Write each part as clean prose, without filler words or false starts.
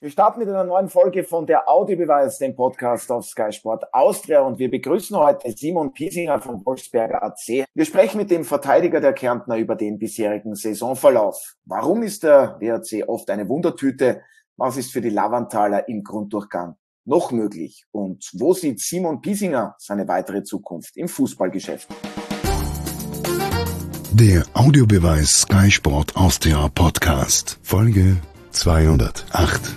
Wir starten mit einer neuen Folge von der Audiobeweis, dem Podcast auf Sky Sport Austria, und wir begrüßen heute Simon Piesinger vom Wolfsberger AC. Wir sprechen mit dem Verteidiger der Kärntner über den bisherigen Saisonverlauf. Warum ist der WRC oft eine Wundertüte? Was ist für die Lavanthaler im Grunddurchgang noch möglich? Und wo sieht Simon Piesinger seine weitere Zukunft im Fußballgeschäft? Der Audiobeweis Sky Sport Austria Podcast, Folge 208.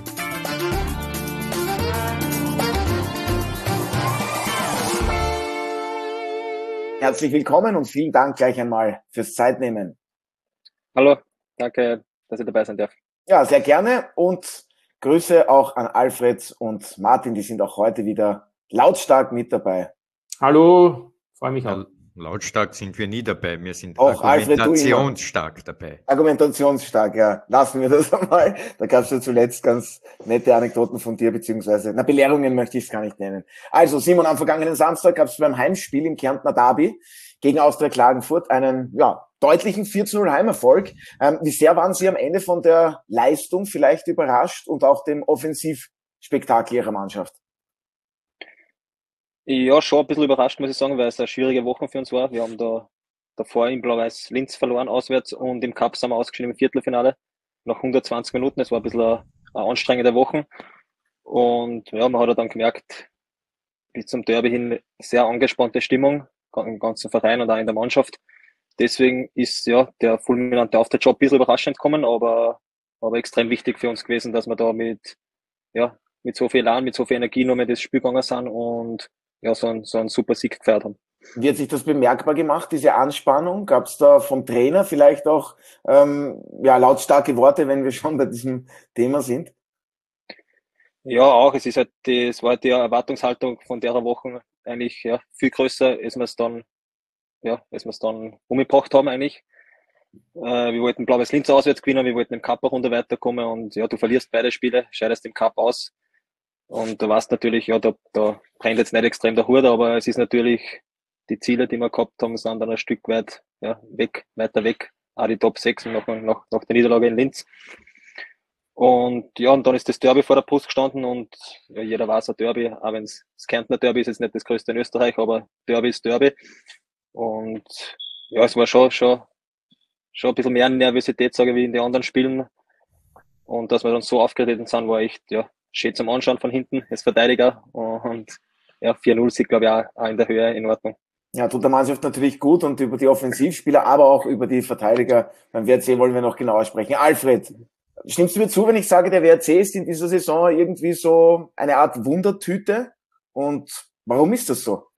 Herzlich willkommen und vielen Dank gleich einmal fürs Zeitnehmen. Hallo, danke, dass ich dabei sein darf. Ja, sehr gerne, und Grüße auch an Alfred und Martin, die sind auch heute wieder lautstark mit dabei. Hallo, freue mich auch. Lautstark sind wir nie dabei, wir sind auch argumentationsstark dabei. Argumentationsstark, ja. Lassen wir das einmal. Da gab es ja zuletzt ganz nette Anekdoten von dir, beziehungsweise, Belehrungen möchte ich es gar nicht nennen. Also Simon, am vergangenen Samstag gab es beim Heimspiel im Kärntner Derby gegen Austria Klagenfurt einen deutlichen 4:0 Heimerfolg. Wie sehr waren Sie am Ende von der Leistung vielleicht überrascht und auch dem Offensivspektakel Ihrer Mannschaft? Ja, schon ein bisschen überrascht, muss ich sagen, weil es eine schwierige Woche für uns war. Wir haben da davor in Blau-Weiß Linz verloren auswärts und im Cup sind wir ausgeschieden im Viertelfinale nach 120 Minuten. Es war ein bisschen eine anstrengende Woche. Und ja, man hat dann gemerkt, bis zum Derby hin sehr angespannte Stimmung im ganzen Verein und auch in der Mannschaft. Deswegen ist ja der fulminante Auftritt schon ein bisschen überraschend gekommen, aber extrem wichtig für uns gewesen, dass wir da mit so viel Elan, mit so viel Energie noch mit das Spiel gegangen sind und so einen super Sieg gefeiert haben. Wie hat sich das bemerkbar gemacht, diese Anspannung? Gab es da vom Trainer vielleicht auch lautstarke Worte, wenn wir schon bei diesem Thema sind? Ja, auch. Es war halt die Erwartungshaltung von der Woche eigentlich viel größer, als wir es dann umgebracht haben eigentlich. Wir wollten Blau-Weiß Linz auswärts gewinnen, wir wollten im Cup eine Runde weiterkommen und du verlierst beide Spiele, scheidest im Cup aus. Und du weißt natürlich, da brennt jetzt nicht extrem der Hut, aber es ist natürlich, die Ziele, die wir gehabt haben, sind dann ein Stück weit weiter weg, auch die Top 6 nach der Niederlage in Linz. Und dann ist das Derby vor der Brust gestanden und jeder weiß, ein Derby, auch wenn das Kärntner Derby ist jetzt nicht das größte in Österreich, aber Derby ist Derby. Und es war schon ein bisschen mehr Nervosität, sage ich, wie in den anderen Spielen. Und dass wir dann so aufgetreten sind, war echt, schön zum Anschauen von hinten als Verteidiger. Und 4:0 Sieg, glaube ich, auch in der Höhe in Ordnung. Ja, tut der Mannschaft natürlich gut, und über die Offensivspieler, aber auch über die Verteidiger beim WRC wollen wir noch genauer sprechen. Alfred, stimmst du mir zu, wenn ich sage, der WRC ist in dieser Saison irgendwie so eine Art Wundertüte? Und warum ist das so?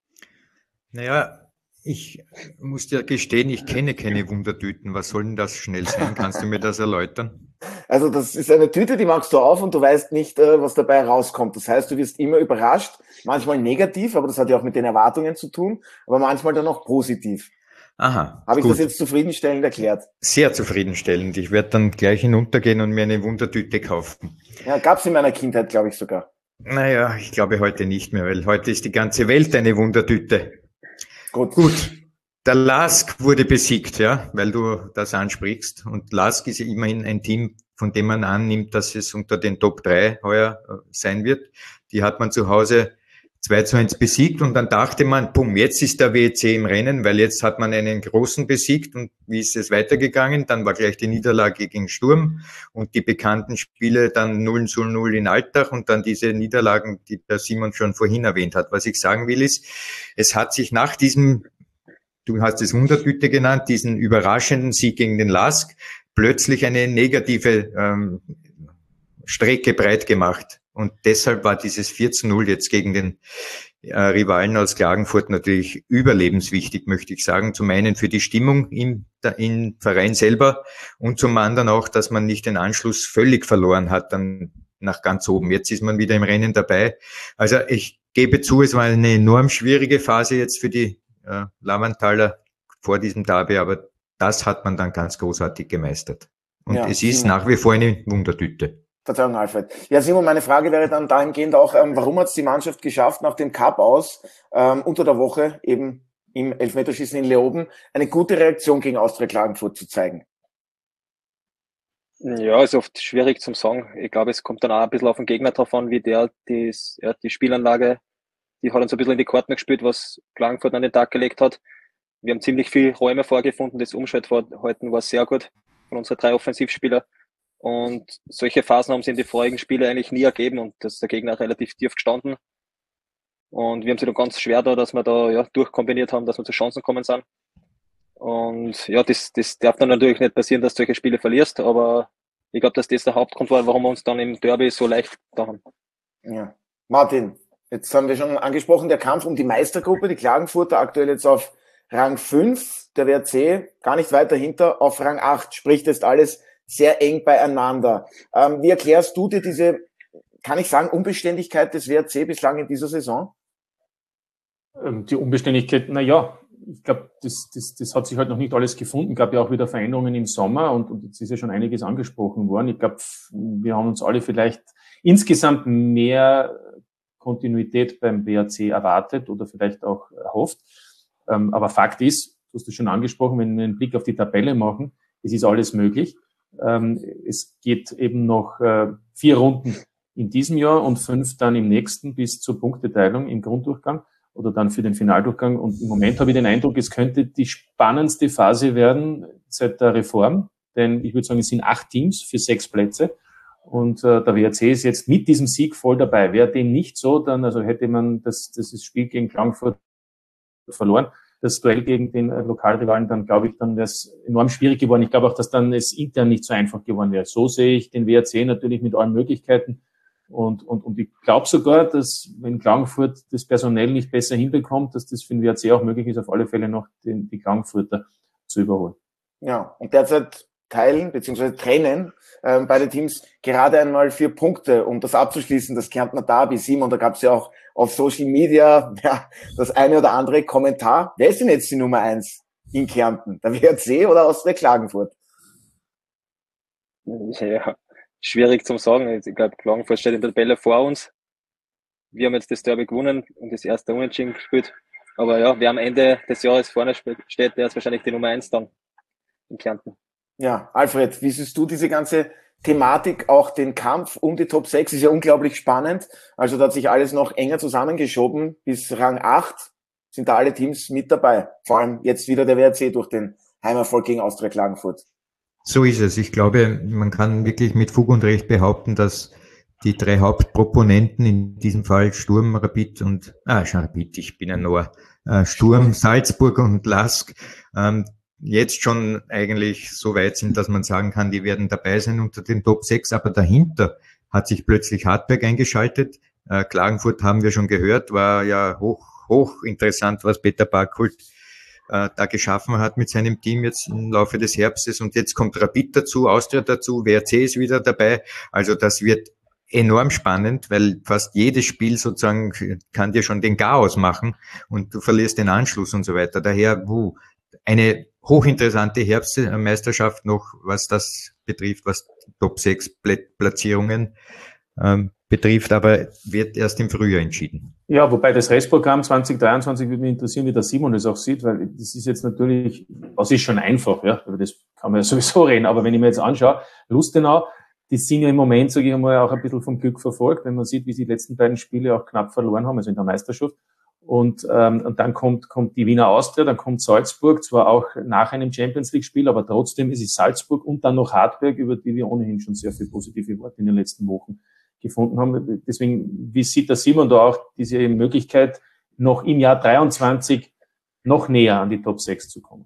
Naja, ich muss dir gestehen, ich kenne keine Wundertüten. Was soll denn das schnell sein? Kannst du mir das erläutern? Also das ist eine Tüte, die machst du auf und du weißt nicht, was dabei rauskommt. Das heißt, du wirst immer überrascht, manchmal negativ, aber das hat ja auch mit den Erwartungen zu tun, aber manchmal dann auch positiv. Aha. Habe ich das jetzt zufriedenstellend erklärt? Sehr zufriedenstellend. Ich werde dann gleich hinuntergehen und mir eine Wundertüte kaufen. Ja, gab's in meiner Kindheit, glaube ich sogar. Naja, ich glaube heute nicht mehr, weil heute ist die ganze Welt eine Wundertüte. Gut. Der LASK wurde besiegt, weil du das ansprichst. Und LASK ist ja immerhin ein Team, von dem man annimmt, dass es unter den Top 3 heuer sein wird. Die hat man zu Hause 2:1 besiegt, und dann dachte man, jetzt ist der WEC im Rennen, weil jetzt hat man einen großen besiegt. Und wie ist es weitergegangen? Dann war gleich die Niederlage gegen Sturm und die bekannten Spiele, dann 0:0 in Altach und dann diese Niederlagen, die der Simon schon vorhin erwähnt hat. Was ich sagen will ist, es hat sich nach diesem, du hast es Wundertüte genannt, diesen überraschenden Sieg gegen den LASK, plötzlich eine negative Strecke breit gemacht. Und deshalb war dieses 4:0 jetzt gegen den Rivalen aus Klagenfurt natürlich überlebenswichtig, möchte ich sagen. Zum einen für die Stimmung im Verein selber und zum anderen auch, dass man nicht den Anschluss völlig verloren hat dann nach ganz oben. Jetzt ist man wieder im Rennen dabei. Also ich gebe zu, es war eine enorm schwierige Phase jetzt für die Lavanthaler vor diesem Derby, aber das hat man dann ganz großartig gemeistert. Und es ist nach wie vor eine Wundertüte. Verzeihung, Alfred. Ja, Simon, meine Frage wäre dann dahingehend auch, warum hat es die Mannschaft geschafft, nach dem Cup aus, unter der Woche eben im Elfmeterschießen in Leoben, eine gute Reaktion gegen Austria Klagenfurt zu zeigen? Ja, ist oft schwierig zum sagen. Ich glaube, es kommt dann auch ein bisschen auf den Gegner drauf an, wie der die Spielanlage, die hat uns ein bisschen in die Karten gespielt, was Klagenfurt an den Tag gelegt hat. Wir haben ziemlich viel Räume vorgefunden. Das Umschaltverhalten war sehr gut von unseren 3 Offensivspieler. Und solche Phasen haben sie in den vorigen Spielen eigentlich nie ergeben und das ist der Gegner relativ tief gestanden. Und wir haben sie dann ganz schwer da, dass wir da ja durchkombiniert haben, dass wir zu Chancen kommen sind. Und ja, das darf dann natürlich nicht passieren, dass du solche Spiele verlierst, aber ich glaube, dass das der Hauptgrund war, warum wir uns dann im Derby so leicht da haben. Ja. Martin, jetzt haben wir schon angesprochen, der Kampf um die Meistergruppe, die Klagenfurter aktuell jetzt auf Rang 5, der WRC gar nicht weit dahinter auf Rang 8, sprich, das ist alles sehr eng beieinander. Wie erklärst du dir diese, kann ich sagen, Unbeständigkeit des WRC bislang in dieser Saison? Die Unbeständigkeit, ich glaube, das hat sich halt noch nicht alles gefunden. Gab ja auch wieder Veränderungen im Sommer und jetzt ist ja schon einiges angesprochen worden. Ich glaube, wir haben uns alle vielleicht insgesamt mehr Kontinuität beim BRC erwartet oder vielleicht auch erhofft. Aber Fakt ist, du hast es schon angesprochen, wenn wir einen Blick auf die Tabelle machen, es ist alles möglich. Es geht eben noch 4 Runden in diesem Jahr und 5 dann im nächsten bis zur Punkteteilung im Grunddurchgang oder dann für den Finaldurchgang. Und im Moment habe ich den Eindruck, es könnte die spannendste Phase werden seit der Reform. Denn ich würde sagen, es sind 8 Teams für 6 Plätze. Und der WRC ist jetzt mit diesem Sieg voll dabei. Wäre dem nicht so, dann also hätte man das Spiel gegen Klagenfurt verloren. Das Duell gegen den Lokalrivalen, dann glaube ich, dann wäre es enorm schwierig geworden. Ich glaube auch, dass dann es intern nicht so einfach geworden wäre. So sehe ich den WRC natürlich mit allen Möglichkeiten. Und ich glaube sogar, dass wenn Klagenfurt das personell nicht besser hinbekommt, dass das für den WRC auch möglich ist, auf alle Fälle noch die Klagenfurter zu überholen. Ja, und derzeit teilen bzw. trennen beide Teams gerade einmal 4 Punkte, um das abzuschließen, das Kärntner Derby. Simon, da gab es ja auch auf Social Media das eine oder andere Kommentar. Wer ist denn jetzt die Nummer 1 in Kärnten? Der WRC oder Austria Klagenfurt? Ja, schwierig zum sagen. Ich glaube, Klagenfurt steht in der Tabelle vor uns. Wir haben jetzt das Derby gewonnen und das erste Unentschieden gespielt. Aber ja, wer am Ende des Jahres vorne steht, der ist wahrscheinlich die Nummer 1 dann in Kärnten. Ja, Alfred, wie siehst du diese ganze Thematik, auch den Kampf um die Top 6 ist ja unglaublich spannend. Also da hat sich alles noch enger zusammengeschoben. Bis Rang 8 sind da alle Teams mit dabei. Vor allem jetzt wieder der WRC durch den Heimerfolg gegen Austria Klagenfurt. So ist es. Ich glaube, man kann wirklich mit Fug und Recht behaupten, dass die 3 Hauptproponenten, in diesem Fall Sturm, Rapid und, Rapid, ich bin ein Noah, Sturm, Salzburg und LASK, jetzt schon eigentlich so weit sind, dass man sagen kann, die werden dabei sein unter den Top 6, aber dahinter hat sich plötzlich Hartberg eingeschaltet. Klagenfurt haben wir schon gehört, war ja hoch interessant, was Peter Barkholt da geschaffen hat mit seinem Team jetzt im Laufe des Herbstes. Und jetzt kommt Rapid dazu, Austria dazu, WRC ist wieder dabei. Also das wird enorm spannend, weil fast jedes Spiel sozusagen kann dir schon den Chaos machen und du verlierst den Anschluss und so weiter. Daher eine hochinteressante Herbstmeisterschaft noch, was das betrifft, was Top 6 Platzierungen betrifft, aber wird erst im Frühjahr entschieden. Ja, wobei das Restprogramm 2023 würde mich interessieren, wie der Simon das auch sieht, weil das ist jetzt natürlich, das ist schon einfach, ja, über das kann man ja sowieso reden, aber wenn ich mir jetzt anschaue, Lustenau, die sind ja im Moment, sage ich einmal, auch ein bisschen vom Glück verfolgt, wenn man sieht, wie sie die letzten beiden Spiele auch knapp verloren haben, also in der Meisterschaft. Und dann kommt die Wiener Austria, dann kommt Salzburg, zwar auch nach einem Champions-League-Spiel, aber trotzdem ist es Salzburg und dann noch Hartberg, über die wir ohnehin schon sehr viel positive Worte in den letzten Wochen gefunden haben. Deswegen, wie sieht der Simon da auch diese Möglichkeit, noch im Jahr 23 noch näher an die Top 6 zu kommen?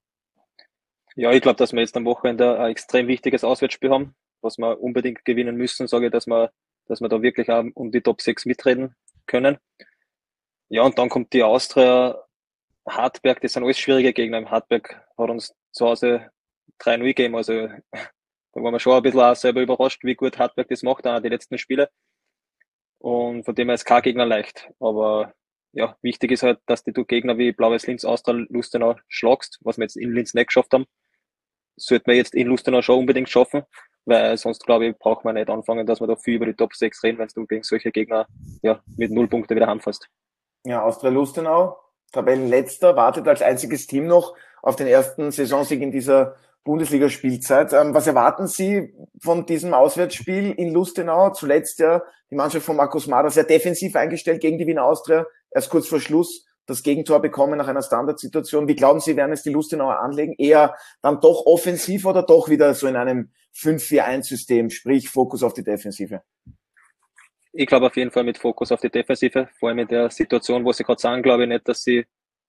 Ja, ich glaube, dass wir jetzt am Wochenende ein extrem wichtiges Auswärtsspiel haben, was wir unbedingt gewinnen müssen, sage ich, dass wir da wirklich auch um die Top 6 mitreden können. Ja, und dann kommt die Austria, Hartberg, das sind alles schwierige Gegner. Im Hartberg hat uns zu Hause 3-0 gegeben, also da waren wir schon ein bisschen auch selber überrascht, wie gut Hartberg das macht, auch die letzten Spiele. Und von dem her ist kein Gegner leicht. Aber ja, wichtig ist halt, dass du Gegner wie Blaues Linz, Austria, Lustenau schlagst, was wir jetzt in Linz nicht geschafft haben. Das sollten wir jetzt in Lustenau schon unbedingt schaffen, weil sonst, glaube ich, braucht man nicht anfangen, dass wir da viel über die Top 6 reden, wenn du gegen solche Gegner ja mit 0 Punkte wieder heimfährst. Ja, Austria Lustenau, Tabellenletzter, wartet als einziges Team noch auf den ersten Saisonsieg in dieser Bundesligaspielzeit. Was erwarten Sie von diesem Auswärtsspiel in Lustenau? Zuletzt ja die Mannschaft von Markus Mader sehr defensiv eingestellt gegen die Wiener Austria. Erst kurz vor Schluss das Gegentor bekommen nach einer Standardsituation. Wie glauben Sie, werden es die Lustenauer anlegen? Eher dann doch offensiv oder doch wieder so in einem 5-4-1-System, sprich Fokus auf die Defensive? Ich glaube auf jeden Fall mit Fokus auf die Defensive, vor allem in der Situation, wo sie gerade sagen, glaube ich nicht, dass sie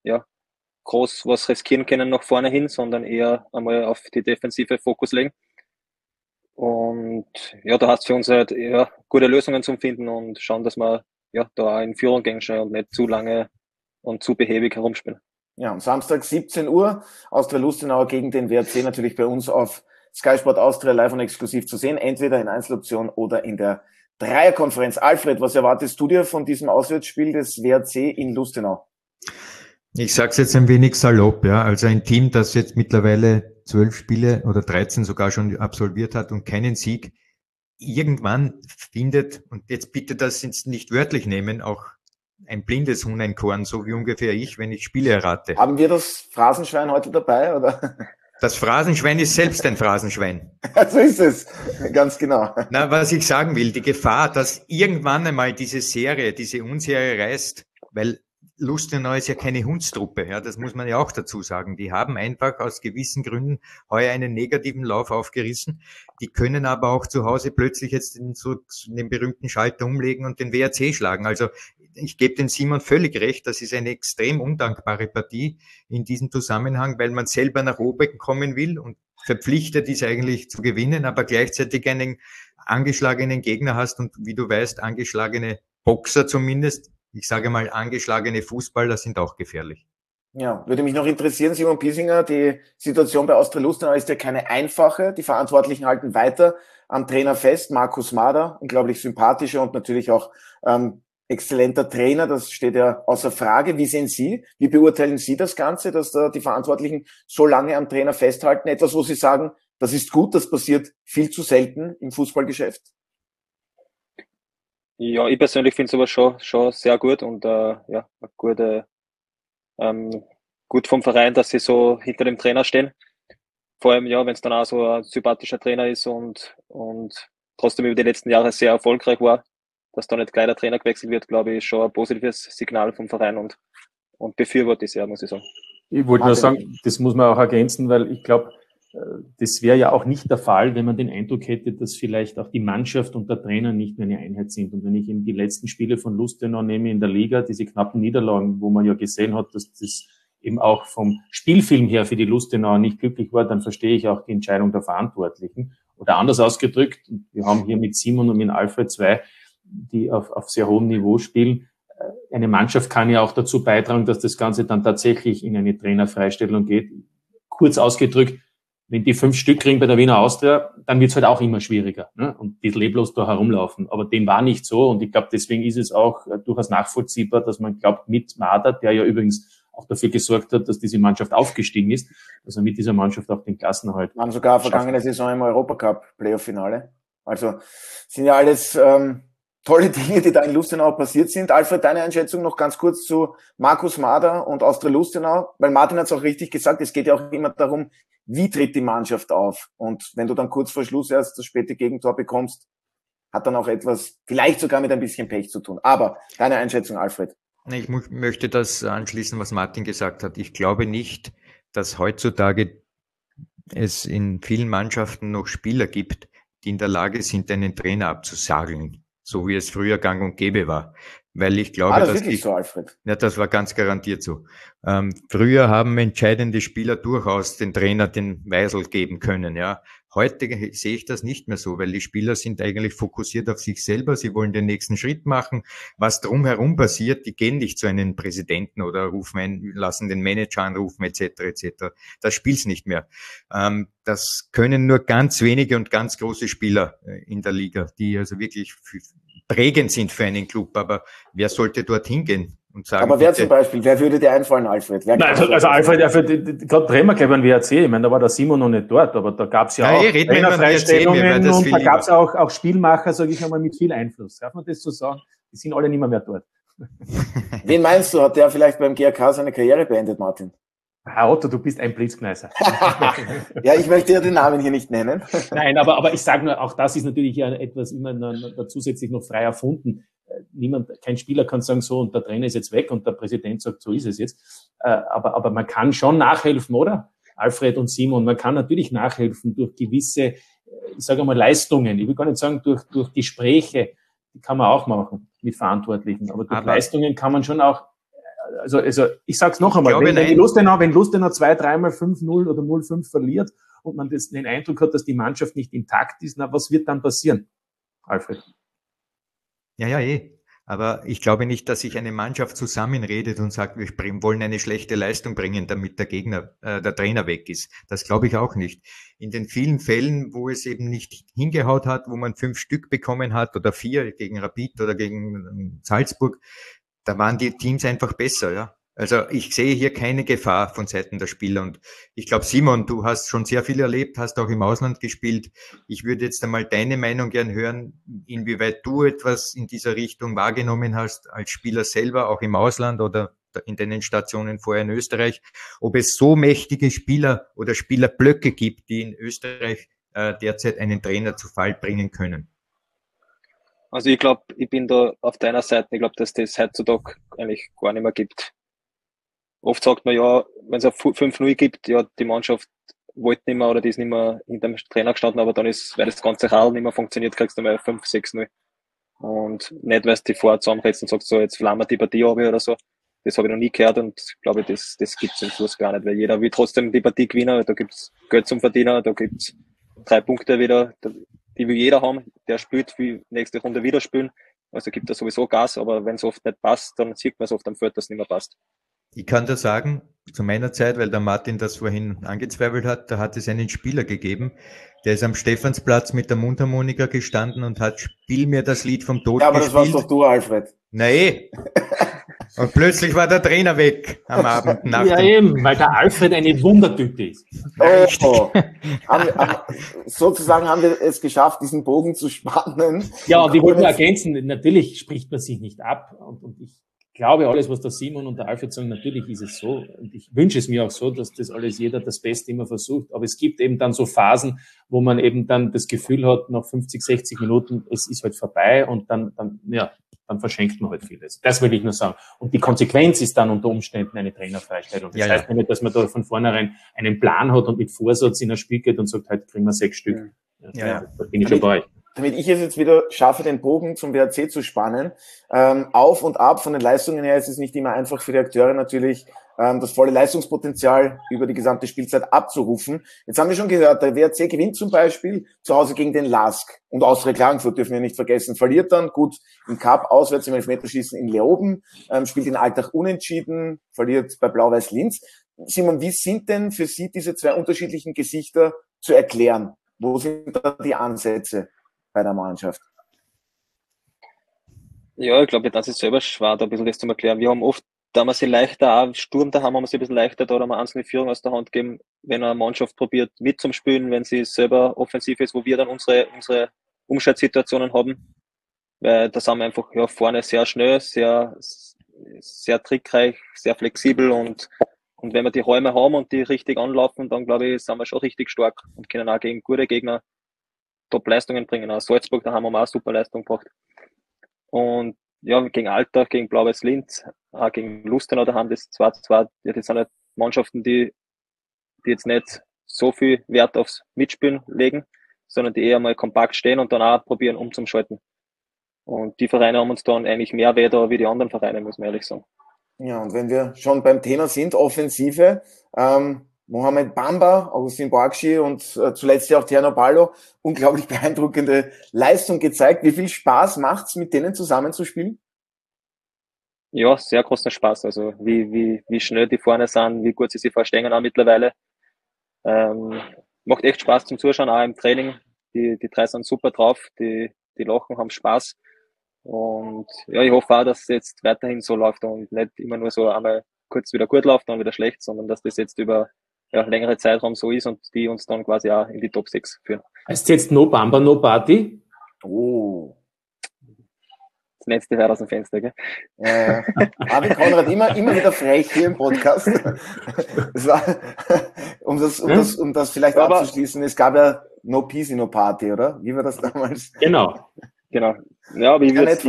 groß was riskieren können nach vorne hin, sondern eher einmal auf die Defensive Fokus legen. Und da hast für uns halt gute Lösungen zum Finden und schauen, dass wir da auch in Führung gehen schnell und nicht zu lange und zu behäbig herumspielen. Ja, am Samstag 17 Uhr, Austria Lustenau gegen den WRC, natürlich bei uns auf Sky Sport Austria live und exklusiv zu sehen, entweder in Einzeloption oder in der Dreierkonferenz. Alfred, was erwartest du dir von diesem Auswärtsspiel des WRC in Lustenau? Ich sag's jetzt ein wenig salopp, ja. Also ein Team, das jetzt mittlerweile 12 Spiele oder 13 sogar schon absolviert hat und keinen Sieg, irgendwann findet, und jetzt bitte das jetzt nicht wörtlich nehmen, auch ein blindes Huhn ein Korn, so wie ungefähr ich, wenn ich Spiele errate. Haben wir das Phrasenschwein heute dabei, oder? Das Phrasenschwein ist selbst ein Phrasenschwein. So ist es, ganz genau. Na, was ich sagen will, die Gefahr, dass irgendwann einmal diese Unserie reißt, weil Lustenau ist ja keine Hundstruppe, ja, das muss man ja auch dazu sagen. Die haben einfach aus gewissen Gründen heuer einen negativen Lauf aufgerissen. Die können aber auch zu Hause plötzlich jetzt den berühmten Schalter umlegen und den WRC schlagen. Also ich gebe dem Simon völlig recht, das ist eine extrem undankbare Partie in diesem Zusammenhang, weil man selber nach oben kommen will und verpflichtet ist eigentlich zu gewinnen, aber gleichzeitig einen angeschlagenen Gegner hast und wie du weißt, angeschlagene Boxer zumindest. Ich sage mal, angeschlagene Fußballer sind auch gefährlich. Ja, würde mich noch interessieren, Simon Piesinger, die Situation bei Austria Lustenau ist ja keine einfache. Die Verantwortlichen halten weiter am Trainer fest. Markus Mader, unglaublich sympathischer und natürlich auch exzellenter Trainer, das steht ja außer Frage. Wie sehen Sie, wie beurteilen Sie das Ganze, dass da die Verantwortlichen so lange am Trainer festhalten? Etwas, wo Sie sagen, das ist gut, das passiert viel zu selten im Fußballgeschäft. Ja, ich persönlich finde sowas schon sehr gut und gut vom Verein, dass sie so hinter dem Trainer stehen. Vor allem, wenn es dann auch so ein sympathischer Trainer ist und trotzdem über die letzten Jahre sehr erfolgreich war, dass da nicht gleich der Trainer gewechselt wird, glaube ich, ist schon ein positives Signal vom Verein und befürworte ich sehr, muss ich sagen. Ich wollte nur sagen, das muss man auch ergänzen, weil ich glaube, das wäre ja auch nicht der Fall, wenn man den Eindruck hätte, dass vielleicht auch die Mannschaft und der Trainer nicht mehr eine Einheit sind. Und wenn ich eben die letzten Spiele von Lustenau nehme in der Liga, diese knappen Niederlagen, wo man ja gesehen hat, dass das eben auch vom Spielfilm her für die Lustenauer nicht glücklich war, dann verstehe ich auch die Entscheidung der Verantwortlichen. Oder anders ausgedrückt, wir haben hier mit Simon und mit Alfred zwei, die auf sehr hohem Niveau spielen. Eine Mannschaft kann ja auch dazu beitragen, dass das Ganze dann tatsächlich in eine Trainerfreistellung geht. Kurz ausgedrückt, wenn die 5 Stück kriegen bei der Wiener Austria, dann wird's halt auch immer schwieriger, ne? Und die leblos da herumlaufen. Aber dem war nicht so. Und ich glaube, deswegen ist es auch durchaus nachvollziehbar, dass man glaubt, mit Mader, der ja übrigens auch dafür gesorgt hat, dass diese Mannschaft aufgestiegen ist, dass er mit dieser Mannschaft auch den Klassenerhalt. Wir haben sogar vergangene Saison im Europacup Playoff-Finale. Also sind ja alles tolle Dinge, die da in Lustenau passiert sind. Alfred, deine Einschätzung noch ganz kurz zu Markus Mader und Austria Lustenau, weil Martin hat es auch richtig gesagt, es geht ja auch immer darum, wie tritt die Mannschaft auf? Und wenn du dann kurz vor Schluss erst das späte Gegentor bekommst, hat dann auch etwas, vielleicht sogar mit ein bisschen Pech zu tun. Aber deine Einschätzung, Alfred? Ich möchte das anschließen, was Martin gesagt hat. Ich glaube nicht, dass heutzutage es in vielen Mannschaften noch Spieler gibt, die in der Lage sind, einen Trainer abzusageln, so wie es früher gang und gäbe war. Weil ich glaube, das wirklich so, Alfred? Ja, das war ganz garantiert so. Früher haben entscheidende Spieler durchaus den Trainer den Weisel geben können, ja. Heute sehe ich das nicht mehr so, weil die Spieler sind eigentlich fokussiert auf sich selber. Sie wollen den nächsten Schritt machen. Was drumherum passiert, die gehen nicht zu einem Präsidenten oder lassen den Manager anrufen, etc., etc. Das spielt's nicht mehr. Das können nur ganz wenige und ganz große Spieler in der Liga, die also wirklich prägend sind für einen Club. Aber wer sollte dorthin gehen? Und sagen, aber wer zum Beispiel, wer würde dir einfallen, Alfred? Nein, also Alfred, gerade reden wir gleich beim WRC, ich meine, da war der Simon noch nicht dort, aber da gab es ja auch Trainerfreistellungen und da gab es auch Spielmacher, sage ich einmal, mit viel Einfluss. Darf man das so sagen? Die sind alle nicht mehr dort. Wen meinst du, hat der vielleicht beim GRK seine Karriere beendet, Martin? Herr Otto, du bist ein Blitzkneiser. Ja, ich möchte ja den Namen hier nicht nennen. Nein, aber ich sage nur, auch das ist natürlich ja etwas immer zusätzlich noch frei erfunden. Kein Spieler kann sagen so und der Trainer ist jetzt weg und der Präsident sagt, so ist es jetzt. Aber man kann schon nachhelfen, oder? Alfred und Simon, man kann natürlich nachhelfen durch gewisse, ich sage mal, Leistungen. Ich will gar nicht sagen durch Gespräche, die kann man auch machen mit Verantwortlichen. Aber durch Leistungen kann man schon auch, also ich sag's noch einmal, wenn Lustenau 2-3 mal 5-0 oder 0-5 verliert und man den Eindruck hat, dass die Mannschaft nicht intakt ist, na, was wird dann passieren, Alfred? Ja, aber ich glaube nicht, dass sich eine Mannschaft zusammenredet und sagt, wir wollen eine schlechte Leistung bringen, damit der Trainer weg ist. Das glaube ich auch nicht. In den vielen Fällen, wo es eben nicht hingehaut hat, wo man 5 Stück bekommen hat oder 4 gegen Rapid oder gegen Salzburg, da waren die Teams einfach besser, ja. Also ich sehe hier keine Gefahr von Seiten der Spieler und ich glaube, Simon, du hast schon sehr viel erlebt, hast auch im Ausland gespielt. Ich würde jetzt einmal deine Meinung gern hören, inwieweit du etwas in dieser Richtung wahrgenommen hast als Spieler selber, auch im Ausland oder in deinen Stationen vorher in Österreich, ob es so mächtige Spieler oder Spielerblöcke gibt, die in Österreich derzeit einen Trainer zu Fall bringen können. Also ich glaube, ich bin da auf deiner Seite. Ich glaube, dass das heutzutage eigentlich gar nicht mehr gibt. Oft sagt man ja, wenn es auf 5-0 gibt, ja, die Mannschaft wollte nicht mehr oder die ist nicht mehr hinter dem Trainer gestanden, aber dann ist, weil das ganze Rall nicht mehr funktioniert, kriegst du mal 5-6-0. Und nicht, weil es die vorher zusammenreißt und sagst so, jetzt flammen die Partie ab oder so. Das habe ich noch nie gehört und glaube, das gibt's im Schluss gar nicht, weil jeder will trotzdem die Partie gewinnen, da gibt's Geld zum Verdienen, da gibt's 3 Punkte wieder, die will jeder haben, der spielt, will nächste Runde wieder spielen. Also gibt er sowieso Gas, aber wenn es oft nicht passt, dann sieht man es oft am Feld, dass es nicht mehr passt. Ich kann da sagen, zu meiner Zeit, weil der Martin das vorhin angezweifelt hat, da hat es einen Spieler gegeben, der ist am Stephansplatz mit der Mundharmonika gestanden und hat Spiel mir das Lied vom Tod gespielt. Ja, aber das warst doch du, Alfred. Nein. Und plötzlich war der Trainer weg am Abend. Ja, eben, weil der Alfred eine Wundertüte ist. Oh. Sozusagen haben wir es geschafft, diesen Bogen zu spannen. Ja, und ich wollte nur ergänzen, natürlich spricht man sich nicht ab und ich glaube, alles, was der Simon und der Alfred sagen, natürlich ist es so. Und ich wünsche es mir auch so, dass das alles jeder das Beste immer versucht. Aber es gibt eben dann so Phasen, wo man eben dann das Gefühl hat, nach 50, 60 Minuten, es ist halt vorbei und dann verschenkt man halt vieles. Das will ich nur sagen. Und die Konsequenz ist dann unter Umständen eine Trainerfreistellung. Das heißt nicht, dass man da von vornherein einen Plan hat und mit Vorsatz in ein Spiel geht und sagt, heute kriegen wir 6 Stück. Da bin ich schon bei euch. Damit ich es jetzt wieder schaffe, den Bogen zum WRC zu spannen, auf und ab von den Leistungen her ist es nicht immer einfach für die Akteure natürlich, das volle Leistungspotenzial über die gesamte Spielzeit abzurufen. Jetzt haben wir schon gehört, der WRC gewinnt zum Beispiel zu Hause gegen den LASK und Austria Klagenfurt dürfen wir nicht vergessen, verliert dann gut im Cup auswärts im Elfmeterschießen in Leoben, spielt in Altach unentschieden, verliert bei Blau-Weiß Linz. Simon, wie sind denn für Sie diese 2 unterschiedlichen Gesichter zu erklären? Wo sind da die Ansätze bei der Mannschaft? Ja, ich glaube, das ist selber schwer, da ein bisschen das zu erklären. Wir haben oft, da haben wir sie leichter, auch Sturm daheim haben wir sie ein bisschen leichter, da haben wir einzelne Führung aus der Hand gegeben, wenn eine Mannschaft probiert mit zum Spielen, wenn sie selber offensiv ist, wo wir dann unsere Umschaltsituationen haben, weil da sind wir einfach vorne sehr schnell, sehr trickreich, sehr flexibel und wenn wir die Räume haben und die richtig anlaufen, dann glaube ich, sind wir schon richtig stark und können auch gegen gute Gegner Top-Leistungen bringen. Auch Salzburg, da haben wir auch super Leistung gebracht. Und ja, gegen Altach, gegen Blau-Weiß Linz, auch gegen Lustenau, da haben das 2-2, das sind halt Mannschaften, die jetzt nicht so viel Wert aufs Mitspielen legen, sondern die eher mal kompakt stehen und dann auch probieren umzuschalten. Und die Vereine haben uns dann eigentlich mehr weh da wie die anderen Vereine, muss man ehrlich sagen. Ja, und wenn wir schon beim Thema sind, Offensive, Mohamed Bamba, Augustin Boakshi und zuletzt ja auch Tierno Ballo, unglaublich beeindruckende Leistung gezeigt. Wie viel Spaß macht's, mit denen zusammenzuspielen? Ja, sehr großen Spaß. Also wie schnell die vorne sind, wie gut sie sich verstehen auch mittlerweile. Macht echt Spaß zum Zuschauen, auch im Training. Die 3 sind super drauf, die lachen, haben Spaß. Und ja, ich hoffe auch, dass es jetzt weiterhin so läuft und nicht immer nur so einmal kurz wieder gut läuft, dann wieder schlecht, sondern dass das jetzt über längere Zeitraum so ist und die uns dann quasi auch in die Top 6 führen. Heißt jetzt No Bamba, No Party? Oh. letzte Hör aus dem Fenster, gell? Martin Konrad immer wieder frech hier im Podcast. Das war, um das vielleicht abzuschließen, es gab ja No Peasy, No Party, oder? Wie war das damals? Genau. Ja, aber ich würde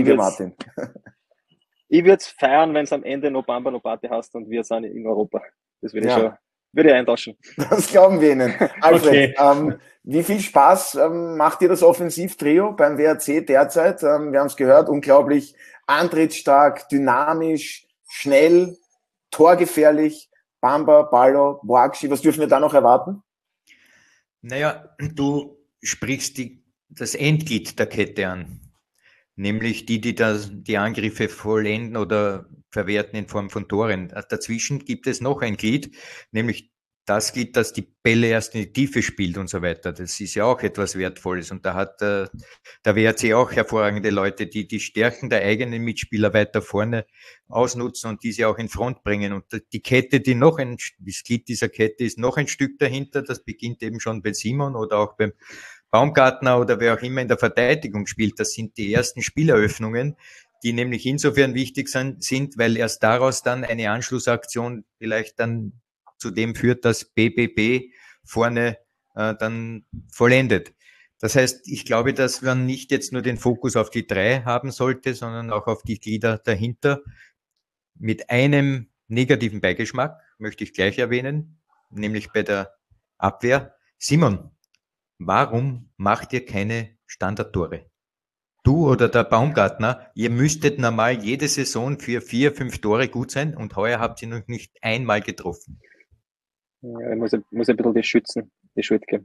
es feiern, wenn es am Ende No Bamba, No Party hast und wir sind in Europa. Das würde ich eintauschen. Das glauben wir Ihnen. Alfred, wie viel Spaß macht dir das Offensivtrio beim WRC derzeit? Wir haben es gehört, unglaublich antrittsstark, dynamisch, schnell, torgefährlich. Bamba, Ballo, Boakshi, was dürfen wir da noch erwarten? Naja, du sprichst das Endglied der Kette an. Nämlich die Angriffe vollenden oder verwerten in Form von Toren. Dazwischen gibt es noch ein Glied, nämlich das Glied, das die Bälle erst in die Tiefe spielt und so weiter. Das ist ja auch etwas Wertvolles. Und da hat der WRC auch hervorragende Leute, die die Stärken der eigenen Mitspieler weiter vorne ausnutzen und diese auch in Front bringen. Und die Kette, das Glied dieser Kette ist noch ein Stück dahinter. Das beginnt eben schon bei Simon oder auch beim Baumgartner oder wer auch immer in der Verteidigung spielt. Das sind die ersten Spieleröffnungen, die nämlich insofern wichtig sind, weil erst daraus dann eine Anschlussaktion vielleicht dann zu dem führt, dass BBB vorne dann vollendet. Das heißt, ich glaube, dass man nicht jetzt nur den Fokus auf die 3 haben sollte, sondern auch auf die Glieder dahinter. Mit einem negativen Beigeschmack, möchte ich gleich erwähnen, nämlich bei der Abwehr. Simon, warum macht ihr keine Standardtore? Du oder der Baumgartner, ihr müsstet normal jede Saison für 4, 5 Tore gut sein und heuer habt ihr noch nicht einmal getroffen. Ja, ich muss ein bisschen die Schuld geben.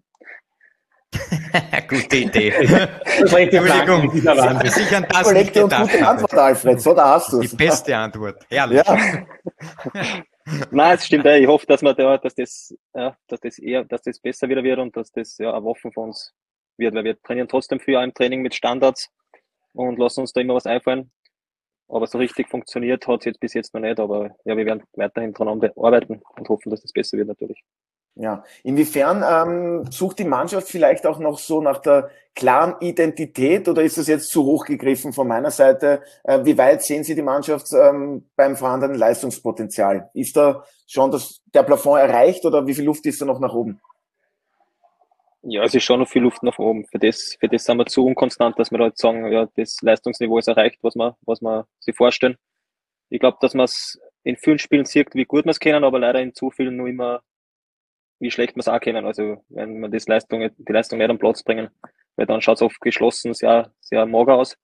Gute Idee. Entschuldigung, dass ich an das nicht gedacht habe. Antwort, Alfred, so, da hast du es. Die beste Antwort, herrlich. Ja. Nein, es stimmt. Ich hoffe, dass das besser wieder wird und dass das eine Waffe von uns wird, weil wir trainieren trotzdem viel im Training mit Standards und lassen uns da immer was einfallen. Aber so richtig funktioniert hat es jetzt bis jetzt noch nicht, aber ja, wir werden weiterhin dran arbeiten und hoffen, dass das besser wird natürlich. Ja, inwiefern sucht die Mannschaft vielleicht auch noch so nach der klaren Identität oder ist das jetzt zu hoch gegriffen von meiner Seite? Wie weit sehen Sie die Mannschaft beim vorhandenen Leistungspotenzial? Ist da schon der Plafond erreicht oder wie viel Luft ist da noch nach oben? Ja, es ist schon noch viel Luft nach oben. Für das sind wir zu unkonstant, dass wir da jetzt sagen, ja, das Leistungsniveau ist erreicht, was wir sich vorstellen. Ich glaube, dass man es in vielen Spielen sieht, wie gut wir es kennen, aber leider in zu vielen nur immer, wie schlecht wir es auch kennen. Also, wenn wir die Leistung nicht am Platz bringen, weil dann schaut es oft geschlossen sehr, sehr mager aus.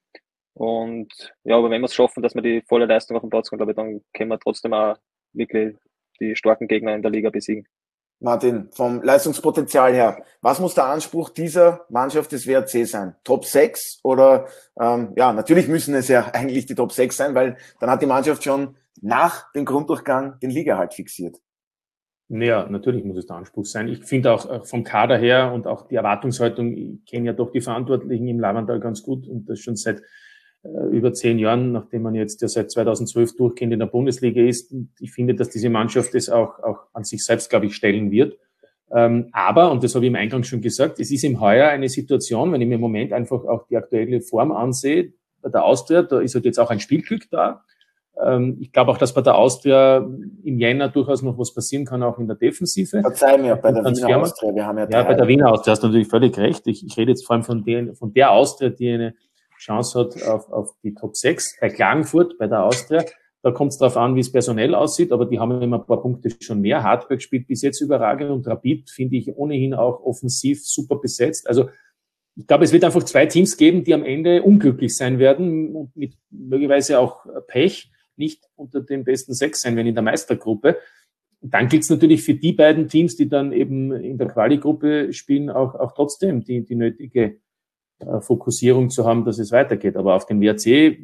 Und ja, aber wenn wir es schaffen, dass wir die volle Leistung auf den Platz kommen, glaube ich, dann können wir trotzdem auch wirklich die starken Gegner in der Liga besiegen. Martin, vom Leistungspotenzial her, was muss der Anspruch dieser Mannschaft des WRC sein? Top 6 oder, natürlich müssen es ja eigentlich die Top 6 sein, weil dann hat die Mannschaft schon nach dem Grunddurchgang den Ligahalt fixiert. Ja, natürlich muss es der Anspruch sein. Ich finde auch vom Kader her und auch die Erwartungshaltung, ich kenne ja doch die Verantwortlichen im Lavandal ganz gut und das schon seit über 10 Jahren, nachdem man jetzt ja seit 2012 durchgehend in der Bundesliga ist. Und ich finde, dass diese Mannschaft das auch an sich selbst, glaube ich, stellen wird. Aber, und das habe ich im Eingang schon gesagt, es ist im Heuer eine Situation, wenn ich mir im Moment einfach auch die aktuelle Form ansehe, bei der Austria, da ist halt jetzt auch ein Spielglück da. Ich glaube auch, dass bei der Austria im Jänner durchaus noch was passieren kann, auch in der Defensive. Verzeih mir, bei der Wiener Austria, wir haben ja bei der Wiener Austria hast du natürlich völlig recht. Ich rede jetzt vor allem von der Austria, die eine Chance hat auf die Top 6. Bei Klagenfurt, bei der Austria, da kommt es darauf an, wie es personell aussieht, aber die haben immer ein paar Punkte schon mehr. Hartberg spielt bis jetzt überragend und Rapid finde ich ohnehin auch offensiv super besetzt. Also ich glaube, es wird einfach 2 Teams geben, die am Ende unglücklich sein werden und mit möglicherweise auch Pech nicht unter den besten 6 sein werden in der Meistergruppe. Und dann gilt es natürlich für die beiden Teams, die dann eben in der Quali-Gruppe spielen, auch trotzdem die nötige Fokussierung zu haben, dass es weitergeht. Aber auf den WRC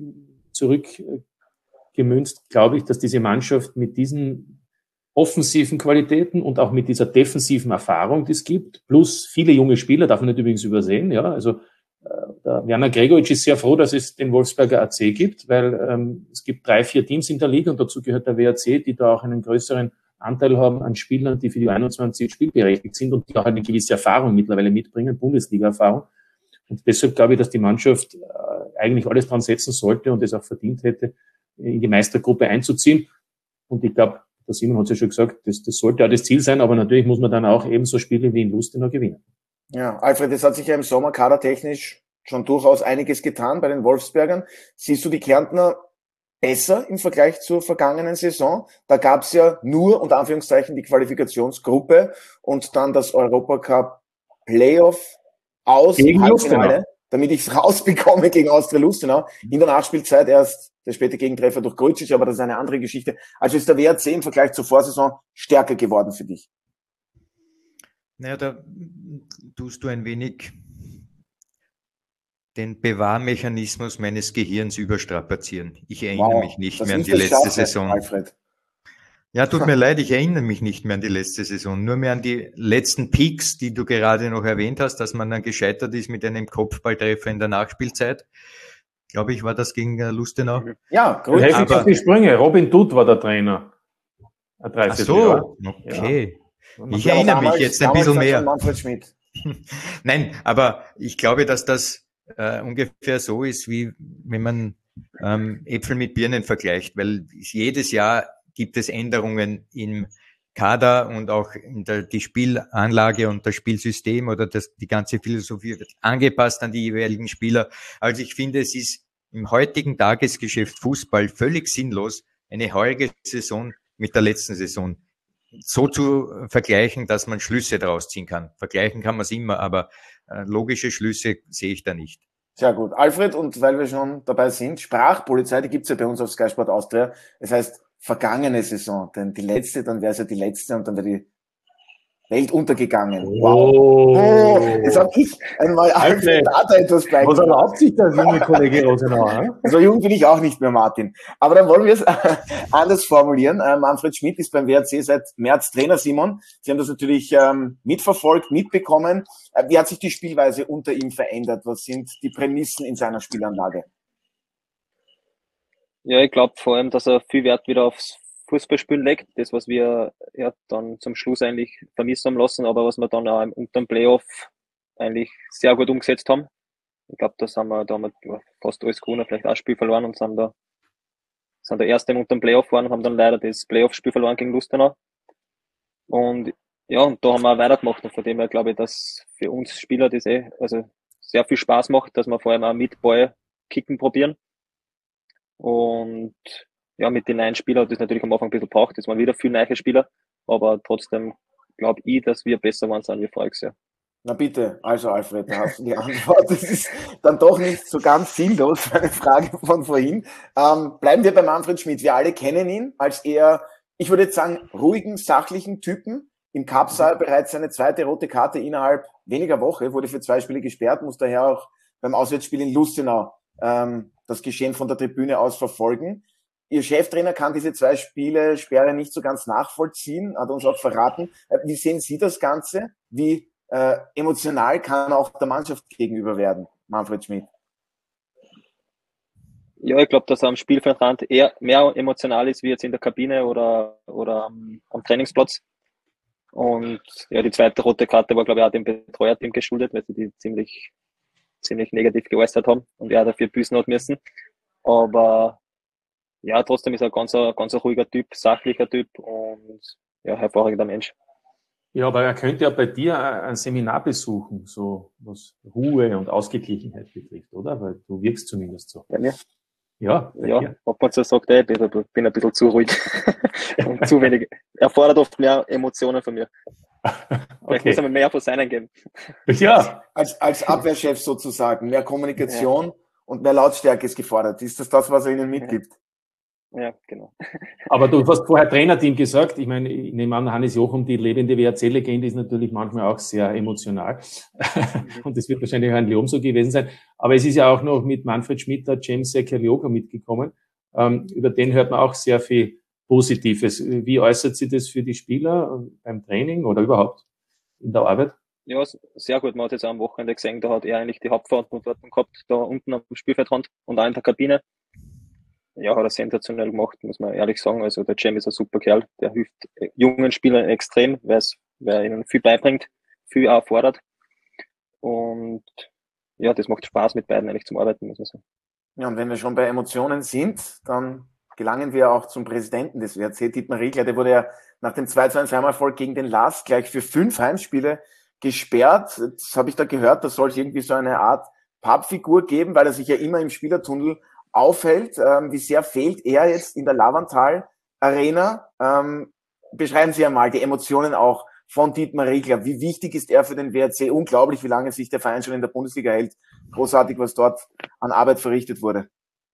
zurückgemünzt, glaube ich, dass diese Mannschaft mit diesen offensiven Qualitäten und auch mit dieser defensiven Erfahrung, die es gibt, plus viele junge Spieler, darf man nicht übrigens übersehen, ja, also der Werner Gregoritsch ist sehr froh, dass es den Wolfsberger AC gibt, weil es gibt 3, 4 Teams in der Liga und dazu gehört der WRC, die da auch einen größeren Anteil haben an Spielern, die für die 21 spielberechtigt sind und die auch eine gewisse Erfahrung mittlerweile mitbringen, Bundesliga-Erfahrung. Und deshalb glaube ich, dass die Mannschaft eigentlich alles dran setzen sollte und es auch verdient hätte, in die Meistergruppe einzuziehen. Und ich glaube, der Simon hat es ja schon gesagt, das sollte auch das Ziel sein, aber natürlich muss man dann auch ebenso Spiele wie in Lustenau gewinnen. Ja, Alfred, es hat sich ja im Sommer kadertechnisch schon durchaus einiges getan bei den Wolfsbergern. Siehst du die Kärntner besser im Vergleich zur vergangenen Saison? Da gab es ja nur, unter Anführungszeichen, die Qualifikationsgruppe und dann das Europacup Playoff aus gegen Halbfinale, damit ich es rausbekomme gegen Austria Lustenau. In der Nachspielzeit erst der späte Gegentreffer durch Grujic, aber das ist eine andere Geschichte. Also ist der WRC im Vergleich zur Vorsaison stärker geworden für dich? Naja, da tust du ein wenig den Bewahrmechanismus meines Gehirns überstrapazieren. Ich erinnere mich nicht mehr an die letzte Saison. Alfred. Ja, tut mir leid, ich erinnere mich nicht mehr an die letzte Saison. Nur mehr an die letzten Peaks, die du gerade noch erwähnt hast, dass man dann gescheitert ist mit einem Kopfballtreffer in der Nachspielzeit. Glaube ich, war das gegen Lustenau. Ja, gut. Aber auf die Sprünge. Robin Dutt war der Trainer. Ach so, okay. Ja. Ich erinnere mich jetzt ein bisschen mehr. Manfred Schmidt. Nein, aber ich glaube, dass das ungefähr so ist, wie wenn man Äpfel mit Birnen vergleicht, weil jedes Jahr gibt es Änderungen im Kader und auch in die Spielanlage und das Spielsystem oder die ganze Philosophie wird angepasst an die jeweiligen Spieler. Also ich finde, es ist im heutigen Tagesgeschäft Fußball völlig sinnlos, eine heurige Saison mit der letzten Saison so zu vergleichen, dass man Schlüsse daraus ziehen kann. Vergleichen kann man es immer, aber logische Schlüsse sehe ich da nicht. Sehr gut. Alfred, und weil wir schon dabei sind, Sprachpolizei, die gibt's ja bei uns auf Sky Sport Austria. Das heißt, vergangene Saison, denn die letzte, dann wäre es ja die letzte und dann wäre die Welt untergegangen. Wow. Jetzt habe ich einmal Alfred da etwas bleiben. Was erlaubt sich das, junge Kollege Rosenauer? So jung bin ich auch nicht mehr, Martin. Aber dann wollen wir es anders formulieren. Manfred Schmidt ist beim WRC seit März Trainer, Simon. Sie haben das natürlich mitverfolgt, mitbekommen. Wie hat sich die Spielweise unter ihm verändert? Was sind die Prämissen in seiner Spielanlage? Ja, ich glaube vor allem, dass er viel Wert wieder aufs Fußballspielen legt. Das, was wir ja dann zum Schluss eigentlich vermissen haben lassen, aber was wir dann auch unter dem Playoff eigentlich sehr gut umgesetzt haben. Ich glaube, da haben wir fast alles gewonnen, vielleicht auch ein Spiel verloren und sind der Erste unter dem Playoff waren und haben dann leider das Playoff-Spiel verloren gegen Lustenau. Und ja, und da haben wir auch weitergemacht und von dem her glaube ich, dass für uns Spieler das also sehr viel Spaß macht, dass wir vor allem auch mit Ball kicken probieren. Und ja, mit den neuen Spielern hat das natürlich am Anfang ein bisschen braucht. Das waren wieder viele neue Spieler, aber trotzdem glaube ich, dass wir besser waren sind wie voriges Jahr. Na bitte, also Alfred, da hast du die Antwort. Das ist dann doch nicht so ganz sinnlos, eine Frage von vorhin. Bleiben wir bei Manfred Schmidt. Wir alle kennen ihn als eher, ich würde jetzt sagen, ruhigen, sachlichen Typen. Im Cup sah er bereits seine zweite rote Karte innerhalb weniger Woche, wurde für 2 Spiele gesperrt, muss daher auch beim Auswärtsspiel in Lustenau das Geschehen von der Tribüne aus verfolgen. Ihr Cheftrainer kann diese 2 Spiele Sperre nicht so ganz nachvollziehen, hat uns auch verraten. Wie sehen Sie das Ganze? Wie emotional kann auch der Mannschaft gegenüber werden, Manfred Schmidt? Ja, ich glaube, dass er am Spielfeldrand eher mehr emotional ist, wie jetzt in der Kabine oder am Trainingsplatz. Und ja, die zweite rote Karte war, glaube ich, auch dem Betreuerteam geschuldet, weil sie die ziemlich negativ geäußert haben und er dafür büßen hat müssen. Aber ja, trotzdem ist er ein ganz ruhiger Typ, sachlicher Typ und ja, hervorragender Mensch. Ja, aber er könnte ja bei dir ein Seminar besuchen, so was Ruhe und Ausgeglichenheit betrifft, oder? Weil du wirkst zumindest so. Bei mir? Ja, ob man so sagt, ich bin ein bisschen zu ruhig und zu wenig. Er fordert oft mehr Emotionen von mir. Vielleicht muss er mir mehr von seinen geben. Ja. Als Abwehrchef sozusagen, mehr Kommunikation und mehr Lautstärke ist gefordert. Ist das, was er Ihnen mitgibt? Ja, genau. Aber du hast vorher Trainerteam gesagt. Ich meine, ich nehme an, Hannes Jochum, die lebende WRC-Legende, ist natürlich manchmal auch sehr emotional. Und das wird wahrscheinlich auch in Leom so gewesen sein. Aber es ist ja auch noch mit Manfred Schmidt der James Sekalioka mitgekommen. Über den hört man auch sehr viel Positives. Wie äußert sich das für die Spieler beim Training oder überhaupt in der Arbeit? Ja, sehr gut. Man hat jetzt am Wochenende gesehen, da hat er eigentlich die Hauptverantwortung gehabt, da unten am Spielfeldrand und auch in der Kabine. Ja, hat er sensationell gemacht, muss man ehrlich sagen. Also der Cem ist ein super Kerl, der hilft jungen Spielern extrem, weil er ihnen viel beibringt, viel auch fordert. Und ja, das macht Spaß mit beiden eigentlich zum Arbeiten, muss man sagen. Ja, und wenn wir schon bei Emotionen sind, dann gelangen wir auch zum Präsidenten des WRC, Dietmar Riegler. Der wurde ja nach dem 2-2-Erfolg gegen den LASK gleich für 5 Heimspiele gesperrt. Das habe ich da gehört, da soll es irgendwie so eine Art Pappfigur geben, weil er sich ja immer im Spielertunnel aufhält. Wie sehr fehlt er jetzt in der Lavantal Arena? Beschreiben Sie einmal die Emotionen auch von Dietmar Riegler. Wie wichtig ist er für den WRC? Unglaublich, wie lange sich der Verein schon in der Bundesliga hält. Großartig, was dort an Arbeit verrichtet wurde.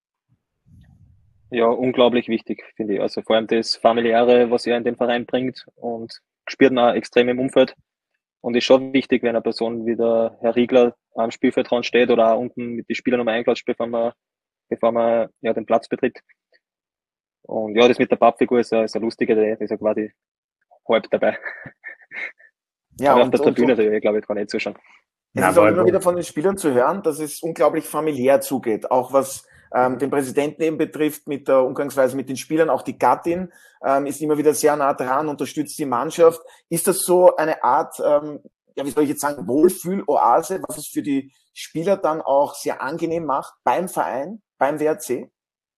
Ja, unglaublich wichtig, finde ich. Also vor allem das Familiäre, was er in den Verein bringt und spürt man auch extrem im Umfeld. Und ist schon wichtig, wenn eine Person wie der Herr Riegler am Spielfeldrand steht oder auch unten mit den Spielern einklatscht, bevor man ja, den Platz betritt. Und ja, das mit der Pappfigur ist eine lustige Idee, das ist ja quasi halb dabei. Ja, aber auf der Tribüne, glaube ich, kann ich nicht zuschauen. Es ist auch immer wieder von den Spielern zu hören, dass es unglaublich familiär zugeht, auch was den Präsidenten eben betrifft, mit der Umgangsweise mit den Spielern, auch die Gattin ist immer wieder sehr nah dran, unterstützt die Mannschaft. Ist das so eine Art, ja, wie soll ich jetzt sagen, Wohlfühl-Oase, was es für die Spieler dann auch sehr angenehm macht beim Verein, beim WRC?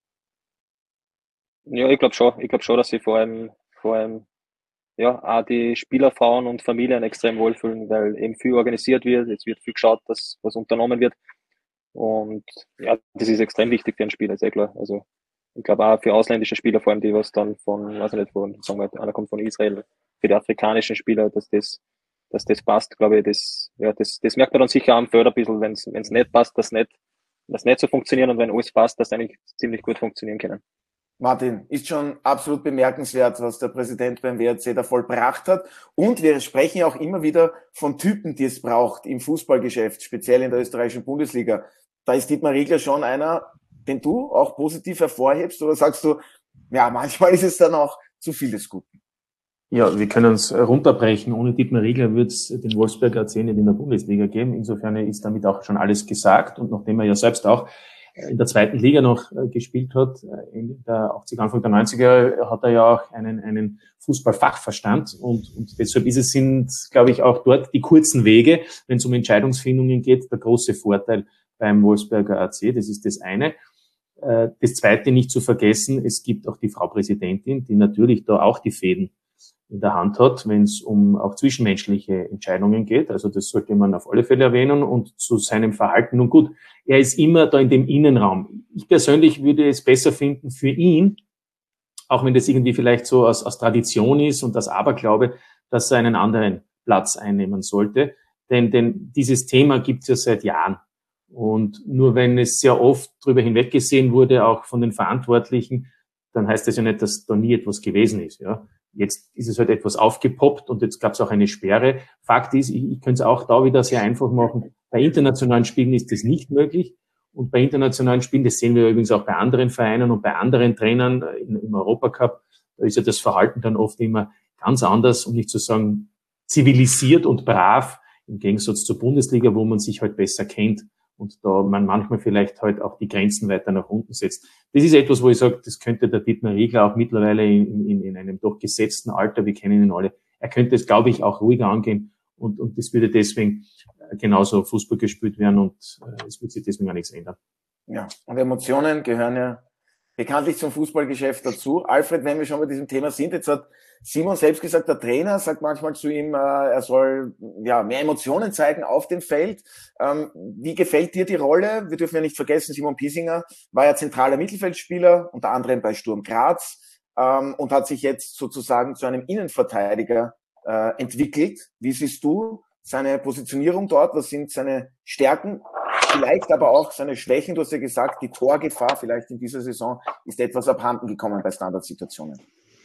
Ja, ich glaube schon, dass sie vor allem ja, auch die Spieler, Frauen und Familien extrem wohlfühlen, weil eben viel organisiert wird, jetzt wird viel geschaut, dass was unternommen wird. Und ja, das ist extrem wichtig für einen Spieler, ist klar. Also ich glaube auch für ausländische Spieler, vor allem die, was dann von, weiß ich nicht, von, sagen wir, einer kommt von Israel, für die afrikanischen Spieler, dass das passt, glaube ich, das merkt man dann sicher am Feld ein bisschen, wenn es nicht passt, das nicht so funktioniert, und wenn alles passt, dass eigentlich ziemlich gut funktionieren können. Martin, ist schon absolut bemerkenswert, was der Präsident beim WRC da vollbracht hat. Und wir sprechen ja auch immer wieder von Typen, die es braucht im Fußballgeschäft, speziell in der österreichischen Bundesliga. Da ist Dietmar Riegler schon einer, den du auch positiv hervorhebst, oder sagst du, ja, manchmal ist es dann auch zu viel des Guten? Ja, wir können es runterbrechen. Ohne Dietmar Riegler wird es den Wolfsberger AC nicht in der Bundesliga geben. Insofern ist damit auch schon alles gesagt. Und nachdem er ja selbst auch in der zweiten Liga noch gespielt hat, in der 80er, Anfang der 90er, hat er ja auch einen Fußballfachverstand, und deshalb sind, glaube ich, auch dort die kurzen Wege, wenn es um Entscheidungsfindungen geht, der große Vorteil beim Wolfsberger AC. Das ist das eine. Das zweite nicht zu vergessen, es gibt auch die Frau Präsidentin, die natürlich da auch die Fäden in der Hand hat, wenn es um auch zwischenmenschliche Entscheidungen geht. Also das sollte man auf alle Fälle erwähnen. Und zu seinem Verhalten, nun gut, er ist immer da in dem Innenraum. Ich persönlich würde es besser finden für ihn, auch wenn das irgendwie vielleicht so aus Tradition ist und aus Aberglaube, dass er einen anderen Platz einnehmen sollte. Denn dieses Thema gibt es ja seit Jahren. Und nur wenn es sehr oft drüber hinweggesehen wurde, auch von den Verantwortlichen, dann heißt das ja nicht, dass da nie etwas gewesen ist. Ja. Jetzt ist es halt etwas aufgepoppt und jetzt gab es auch eine Sperre. Fakt ist, ich könnte es auch da wieder sehr einfach machen. Bei internationalen Spielen ist das nicht möglich. Und bei internationalen Spielen, das sehen wir übrigens auch bei anderen Vereinen und bei anderen Trainern im Europacup, da ist ja das Verhalten dann oft immer ganz anders, um nicht zu sagen zivilisiert und brav, im Gegensatz zur Bundesliga, wo man sich halt besser kennt und da man manchmal vielleicht halt auch die Grenzen weiter nach unten setzt. Das ist etwas, wo ich sage, das könnte der Dietmar Riegler auch mittlerweile in einem doch gesetzten Alter, wir kennen ihn alle, er könnte es, glaube ich, auch ruhiger angehen und das würde deswegen genauso Fußball gespielt werden und es wird sich deswegen auch nichts ändern. Ja, und Emotionen gehören ja bekanntlich zum Fußballgeschäft dazu. Alfred, wenn wir schon bei diesem Thema sind, jetzt hat Simon selbst gesagt, der Trainer sagt manchmal zu ihm, er soll ja mehr Emotionen zeigen auf dem Feld. Wie gefällt dir die Rolle? Wir dürfen ja nicht vergessen, Simon Piesinger war ja zentraler Mittelfeldspieler, unter anderem bei Sturm Graz, und hat sich jetzt sozusagen zu einem Innenverteidiger entwickelt. Wie siehst du seine Positionierung dort? Was sind seine Stärken? Vielleicht aber auch seine Schwächen. Du hast ja gesagt, die Torgefahr vielleicht in dieser Saison ist etwas abhanden gekommen bei Standardsituationen.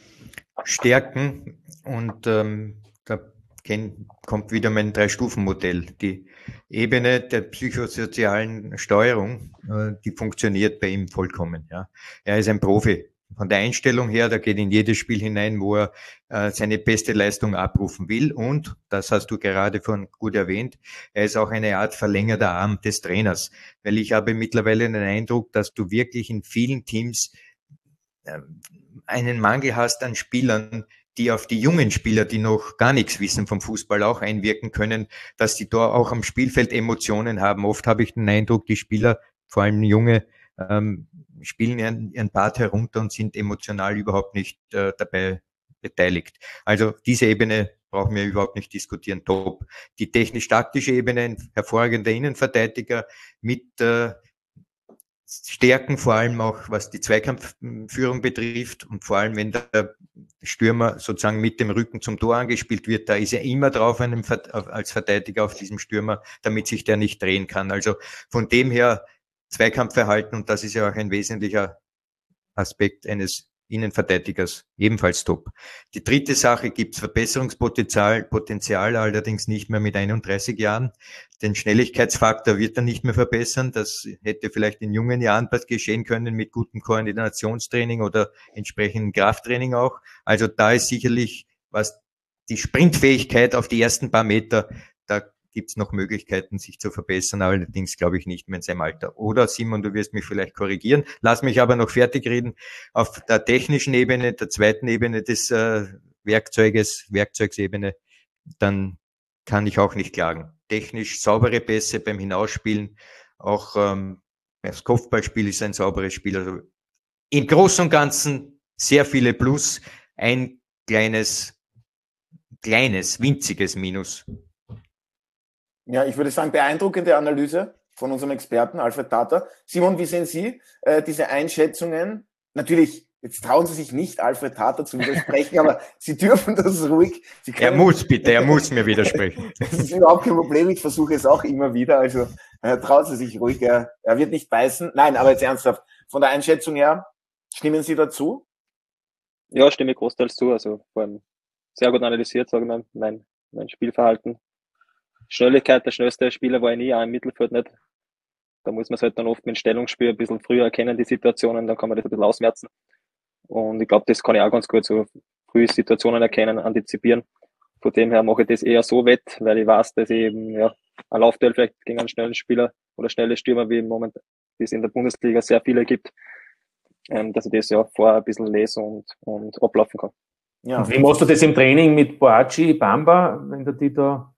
Stärken, und da kommt wieder mein 3-Stufen-Modell. Die Ebene der psychosozialen Steuerung, die funktioniert bei ihm vollkommen. Ja. Er ist ein Profi. Von der Einstellung her, der geht in jedes Spiel hinein, wo er seine beste Leistung abrufen will. Und, das hast du gerade vorhin gut erwähnt, er ist auch eine Art verlängerter Arm des Trainers. Weil ich habe mittlerweile den Eindruck, dass du wirklich in vielen Teams einen Mangel hast an Spielern, die auf die jungen Spieler, die noch gar nichts wissen vom Fußball, auch einwirken können, dass die da auch am Spielfeld Emotionen haben. Oft habe ich den Eindruck, die Spieler, vor allem junge, spielen ihren Part herunter und sind emotional überhaupt nicht dabei beteiligt. Also diese Ebene brauchen wir überhaupt nicht diskutieren, top. Die technisch-taktische Ebene, ein hervorragender Innenverteidiger mit Stärken, vor allem auch was die Zweikampfführung betrifft und vor allem, wenn der Stürmer sozusagen mit dem Rücken zum Tor angespielt wird, da ist er immer drauf als Verteidiger auf diesem Stürmer, damit sich der nicht drehen kann. Also von dem her Zweikampfverhalten, und das ist ja auch ein wesentlicher Aspekt eines Innenverteidigers, ebenfalls top. Die dritte Sache, gibt's Verbesserungspotenzial, allerdings nicht mehr mit 31 Jahren. Den Schnelligkeitsfaktor wird er nicht mehr verbessern. Das hätte vielleicht in jungen Jahren geschehen können mit gutem Koordinationstraining oder entsprechendem Krafttraining auch. Also da ist sicherlich, was die Sprintfähigkeit auf die ersten paar Meter, da gibt's noch Möglichkeiten, sich zu verbessern, allerdings glaube ich nicht mehr in seinem Alter. Oder Simon, du wirst mich vielleicht korrigieren. Lass mich aber noch fertig reden. Auf der technischen Ebene, der zweiten Ebene des Werkzeugsebene, dann kann ich auch nicht klagen. Technisch saubere Pässe beim Hinausspielen, auch das Kopfballspiel ist ein sauberes Spiel. Also im Großen und Ganzen sehr viele Plus, ein kleines, winziges Minus. Ja, ich würde sagen, beeindruckende Analyse von unserem Experten Alfred Tater. Simon, wie sehen Sie diese Einschätzungen? Natürlich, jetzt trauen Sie sich nicht, Alfred Tater zu widersprechen, aber Sie dürfen das ruhig. Er muss mir widersprechen. Das ist überhaupt kein Problem, ich versuche es auch immer wieder, also trauen Sie sich ruhig, er wird nicht beißen. Nein, aber jetzt ernsthaft, von der Einschätzung her, stimmen Sie dazu? Ja, stimme ich großteils zu, also vor allem sehr gut analysiert, sage ich mal, mein Spielverhalten. Schnelligkeit, der schnellste Spieler war ich nie, auch im Mittelfeld nicht. Da muss man es halt dann oft mit dem Stellungsspiel ein bisschen früher erkennen, die Situationen, dann kann man das ein bisschen ausmerzen. Und ich glaube, das kann ich auch ganz gut, so frühe Situationen erkennen, antizipieren. Von dem her mache ich das eher so wett, weil ich weiß, dass ich eben, ein Laufduell vielleicht gegen einen schnellen Spieler oder schnelle Stürmer, wie im Moment es in der Bundesliga sehr viele gibt, dass ich das vorher ein bisschen lese und ablaufen kann. Ja. Und wie machst du das im Training mit Boachi, Bamba, wenn du die da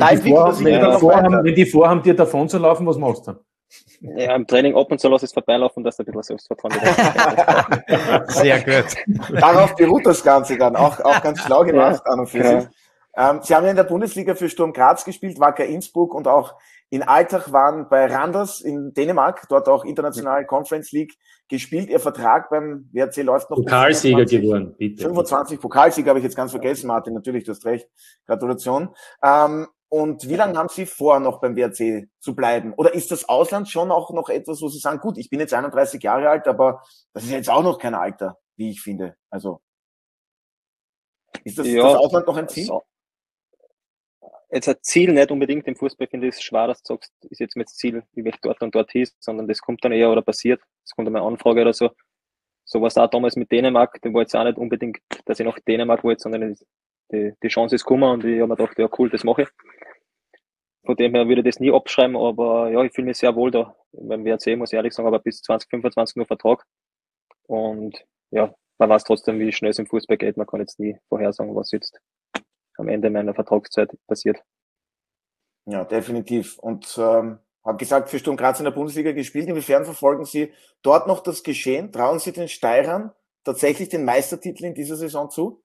wenn die vorhaben, dir davon zu laufen, was machst du dann? Ja, im Training ab und zu lasse ich es vorbeilaufen, dass du ein bisschen Selbstvertrauen wieder Sehr gut. Darauf beruht das Ganze dann. Auch ganz schlau gemacht an und für sich. Sie haben ja in der Bundesliga für Sturm Graz gespielt, Wacker Innsbruck und auch in Altach waren bei Randers in Dänemark, dort auch international Conference League gespielt. Ihr Vertrag beim WRC läuft noch. Pokalsieger geworden, bitte. 25 Pokalsieger habe ich jetzt ganz vergessen, Martin. Natürlich, du hast recht. Gratulation. Und wie lange haben Sie vor, noch beim WRC zu bleiben? Oder ist das Ausland schon auch noch etwas, wo Sie sagen, gut, ich bin jetzt 31 Jahre alt, aber das ist jetzt auch noch kein Alter, wie ich finde. Also, ist das Ausland noch ein Ziel? So. Jetzt ein Ziel nicht unbedingt im Fußball, finde ich es schwer, dass du sagst, ist jetzt mit Ziel, wie ich dort und dort hieß, sondern das kommt dann eher oder passiert. Es kommt einmal eine Anfrage oder so. So war es auch damals mit Dänemark. Da war jetzt auch nicht unbedingt, dass ich nach Dänemark wollte, sondern die Chance ist gekommen und ich habe mir gedacht, ja cool, das mache ich. Von dem her würde ich das nie abschreiben, aber ja, ich fühle mich sehr wohl da. Beim WRC muss ich ehrlich sagen, aber bis 2025 nur Vertrag. Und ja, man weiß trotzdem, wie schnell es im Fußball geht. Man kann jetzt nie vorhersagen, was jetzt am Ende meiner Vertragszeit passiert. Ja, definitiv. Und habe gesagt, für Sturm Graz in der Bundesliga gespielt. Inwiefern verfolgen Sie dort noch das Geschehen? Trauen Sie den Steirern tatsächlich den Meistertitel in dieser Saison zu?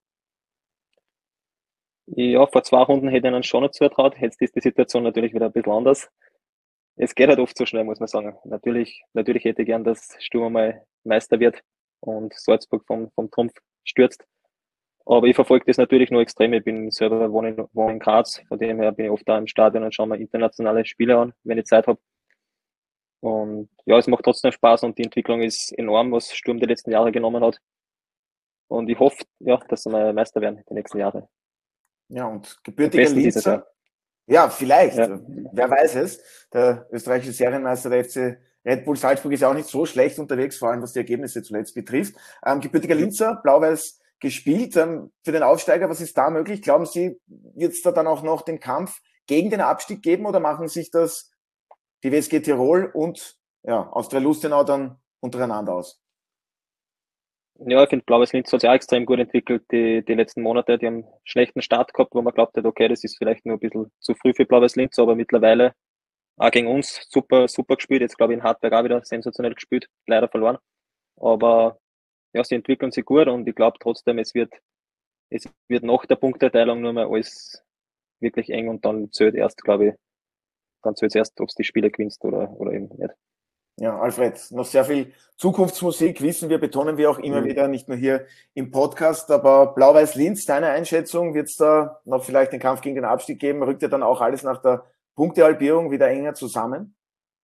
Ja, vor 2 Runden hätte ich ihnen schon noch zugetraut. Jetzt ist die Situation natürlich wieder ein bisschen anders. Es geht halt oft so schnell, muss man sagen. Natürlich hätte ich gern, dass Sturm mal Meister wird und Salzburg vom Trumpf stürzt. Aber ich verfolge das natürlich nur extrem. Ich bin selber wohne in Graz, von dem her bin ich oft da im Stadion und schaue mir internationale Spiele an, wenn ich Zeit habe. Und ja, es macht trotzdem Spaß und die Entwicklung ist enorm, was Sturm die letzten Jahre genommen hat. Und ich hoffe, ja, dass sie mal Meister werden die nächsten Jahre. Ja, und gebürtiger Linzer. Ja, vielleicht. Ja. Wer weiß es. Der österreichische Serienmeister der FC Red Bull Salzburg ist ja auch nicht so schlecht unterwegs, vor allem was die Ergebnisse zuletzt betrifft. Gebürtiger Linzer, blau-weiß gespielt. Für den Aufsteiger, was ist da möglich? Glauben Sie, wird es da dann auch noch den Kampf gegen den Abstieg geben oder machen sich das die WSG Tirol und Austria Lustenau dann untereinander aus? Ja, ich finde, Blau-Weiß Linz hat sich auch extrem gut entwickelt die letzten Monate. Die haben einen schlechten Start gehabt, wo man glaubt hat, okay, das ist vielleicht nur ein bisschen zu früh für Blau-Weiß Linz, aber mittlerweile auch gegen uns super gespielt. Jetzt glaube ich in Hartberg auch wieder sensationell gespielt, leider verloren. Aber ja, sie entwickeln sich gut und ich glaube trotzdem, es wird nach der Punkteteilung nur mehr alles wirklich eng und dann zählt erst, glaube ich, ob du die Spiele gewinnst oder eben nicht. Ja, Alfred, noch sehr viel Zukunftsmusik, wissen wir, betonen wir auch immer wieder, nicht nur hier im Podcast, aber Blau-Weiß-Linz, deine Einschätzung, wird es da noch vielleicht den Kampf gegen den Abstieg geben? Rückt ja dann auch alles nach der Punktehalbierung wieder enger zusammen?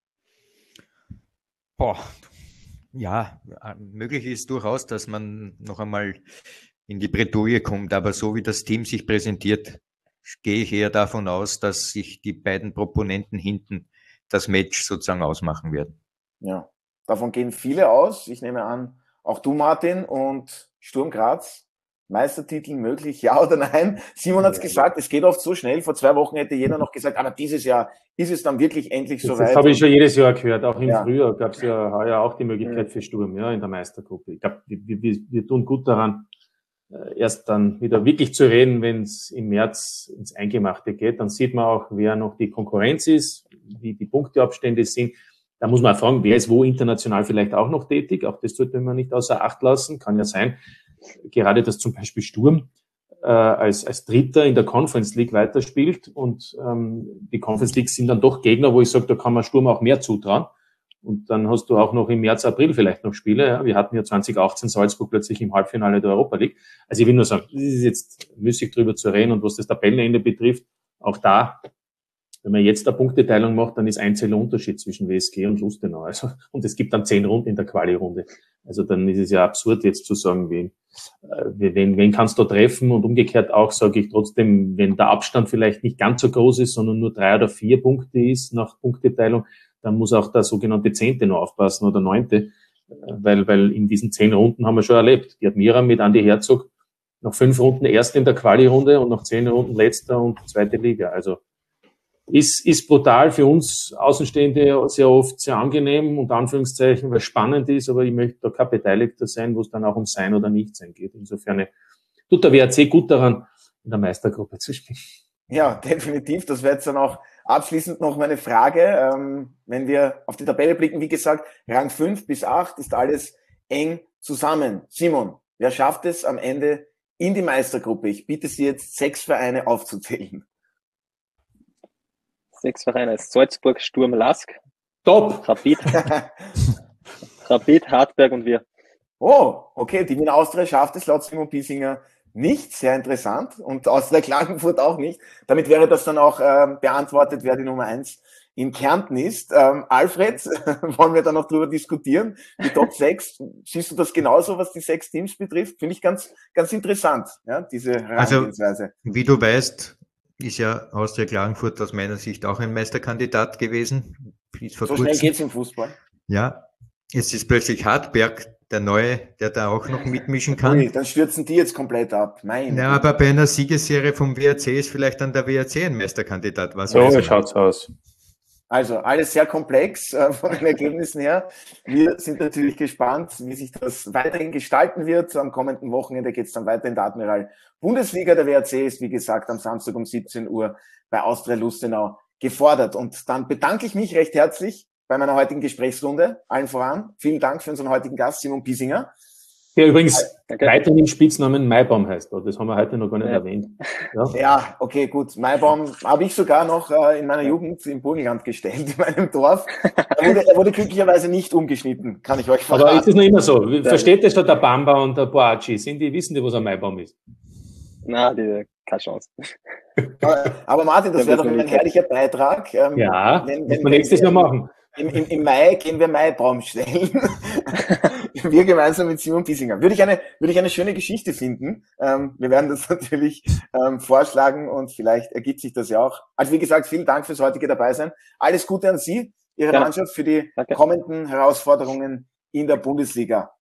Ja, möglich ist durchaus, dass man noch einmal in die Bredouille kommt, aber so wie das Team sich präsentiert, gehe ich eher davon aus, dass sich die beiden Proponenten hinten das Match sozusagen ausmachen werden. Ja, davon gehen viele aus. Ich nehme an, auch du, Martin, und Sturm Graz, Meistertitel möglich, ja oder nein? Simon hat es gesagt, es geht oft so schnell. Vor 2 Wochen hätte jeder noch gesagt, aber dieses Jahr ist es dann wirklich endlich soweit. Das habe ich schon jedes Jahr gehört. Auch im Frühjahr gab es ja heuer auch die Möglichkeit für Sturm, ja, in der Meistergruppe. Ich glaube, wir tun gut daran, erst dann wieder wirklich zu reden, wenn es im März ins Eingemachte geht. Dann sieht man auch, wer noch die Konkurrenz ist, wie die Punkteabstände sind. Da muss man auch fragen, wer ist wo international vielleicht auch noch tätig. Auch das sollte man nicht außer Acht lassen. Kann ja sein, gerade dass zum Beispiel Sturm als Dritter in der Conference League weiterspielt. Und die Conference League sind dann doch Gegner, wo ich sage, da kann man Sturm auch mehr zutrauen. Und dann hast du auch noch im März, April vielleicht noch Spiele. Ja. Wir hatten ja 2018 Salzburg plötzlich im Halbfinale der Europa League. Also ich will nur sagen, es ist jetzt müßig drüber zu reden. Und was das Tabellenende betrifft, auch da, wenn man jetzt eine Punkteteilung macht, dann ist ein Zähler Unterschied zwischen WSG und Lustenau. Also, und es gibt dann 10 Runden in der Quali-Runde. Also dann ist es ja absurd jetzt zu sagen, wen kannst du treffen, und umgekehrt auch sage ich trotzdem, wenn der Abstand vielleicht nicht ganz so groß ist, sondern nur 3 oder 4 Punkte ist nach Punkteteilung, dann muss auch der sogenannte 10. noch aufpassen oder 9. Weil in diesen 10 Runden haben wir schon erlebt. Die Admira mit Andi Herzog nach 5 Runden erst in der Quali-Runde und nach 10 Runden letzter und 2. Liga. Also ist brutal für uns Außenstehende sehr oft sehr angenehm, unter Anführungszeichen, weil es spannend ist, aber ich möchte da kein Beteiligter sein, wo es dann auch um Sein oder Nichtsein geht. Insofern tut der WRC gut daran, in der Meistergruppe zu spielen. Ja, definitiv. Das wäre jetzt dann auch abschließend noch meine Frage. Wenn wir auf die Tabelle blicken, wie gesagt, Rang 5 bis 8 ist alles eng zusammen. Simon, wer schafft es am Ende in die Meistergruppe? Ich bitte Sie jetzt 6 Vereine aufzuzählen. 6 Vereine: Salzburg, Sturm, Lask. Top! Rapid, Hartberg und wir. Oh, okay, die Wiener Austria schafft es laut Simon Piesinger nicht, sehr interessant, und Austria Klagenfurt auch nicht. Damit wäre das dann auch beantwortet, wer die Nummer 1 in Kärnten ist. Alfred, wollen wir da noch drüber diskutieren? Die Top 6, siehst du das genauso, was die 6 Teams betrifft? Finde ich ganz interessant, ja, diese Herangehensweise. Also, wie du weißt, ist ja Austria Klagenfurt aus meiner Sicht auch ein Meisterkandidat gewesen. So schnell geht's im Fußball. Ja, es ist plötzlich Hartberg, der Neue, der da auch noch mitmischen kann. Ui, dann stürzen die jetzt komplett ab. Ja, aber bei einer Siegesserie vom WRC ist vielleicht dann der WRC ein Meisterkandidat. So schaut's aus. Also alles sehr komplex von den Ergebnissen her. Wir sind natürlich gespannt, wie sich das weiterhin gestalten wird. Am kommenden Wochenende geht es dann weiter in der Admiral Bundesliga. Der WRC ist, wie gesagt, am Samstag um 17 Uhr bei Austria Lustenau gefordert. Und dann bedanke ich mich recht herzlich bei meiner heutigen Gesprächsrunde. Allen voran. Vielen Dank für unseren heutigen Gast, Simon Piesinger. Der übrigens weiterhin im Spitznamen Maibaum heißt. Das haben wir heute noch gar nicht erwähnt. Ja, okay, gut. Maibaum habe ich sogar noch in meiner Jugend im Burgenland gestellt, in meinem Dorf. Er wurde glücklicherweise nicht umgeschnitten, kann ich euch verraten. Aber ist es noch immer so? Versteht das schon der Bamba und der Boachi? Wissen die, was ein Maibaum ist? Nein, keine Chance. Aber Martin, das wäre doch ein herrlicher Beitrag. Ja, wenn wir nächstes Jahr machen. Im Mai gehen wir Maibaum stellen. Wir gemeinsam mit Simon Piesinger. Würde ich eine schöne Geschichte finden. Wir werden das natürlich vorschlagen und vielleicht ergibt sich das ja auch. Also wie gesagt, vielen Dank fürs heutige Dabeisein. Alles Gute an Sie, Ihre Mannschaft, für die kommenden Herausforderungen in der Bundesliga.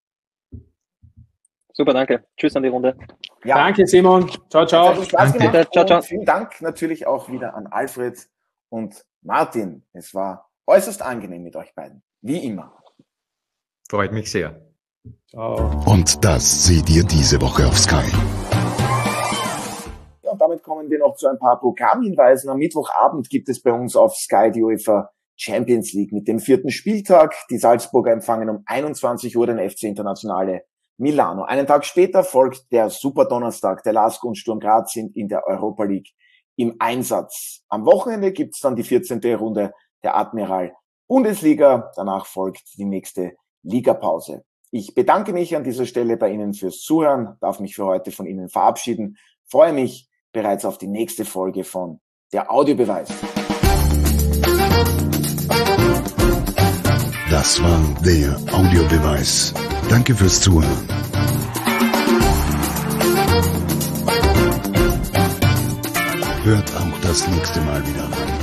Super, danke. Tschüss an die Runde. Ja. Danke, Simon. Ciao, ciao. Spaß gemacht. Ciao. Vielen Dank natürlich auch wieder an Alfred und Martin. Es war äußerst angenehm mit euch beiden. Wie immer. Freut mich sehr. Ciao. Und das seht ihr diese Woche auf Sky. Ja, und damit kommen wir noch zu ein paar Programmhinweisen. Am Mittwochabend gibt es bei uns auf Sky die UEFA Champions League mit dem 4. Spieltag. Die Salzburger empfangen um 21 Uhr den FC Internazionale Milano. Einen Tag später folgt der Superdonnerstag. Der LASK und Sturm Graz sind in der Europa League im Einsatz. Am Wochenende gibt's dann die 14. Runde der Admiral Bundesliga. Danach folgt die nächste Ligapause. Ich bedanke mich an dieser Stelle bei Ihnen fürs Zuhören, darf mich für heute von Ihnen verabschieden, freue mich bereits auf die nächste Folge von Der Audiobeweis. Das war der Audiobeweis. Danke fürs Zuhören. Hört auch das nächste Mal wieder rein.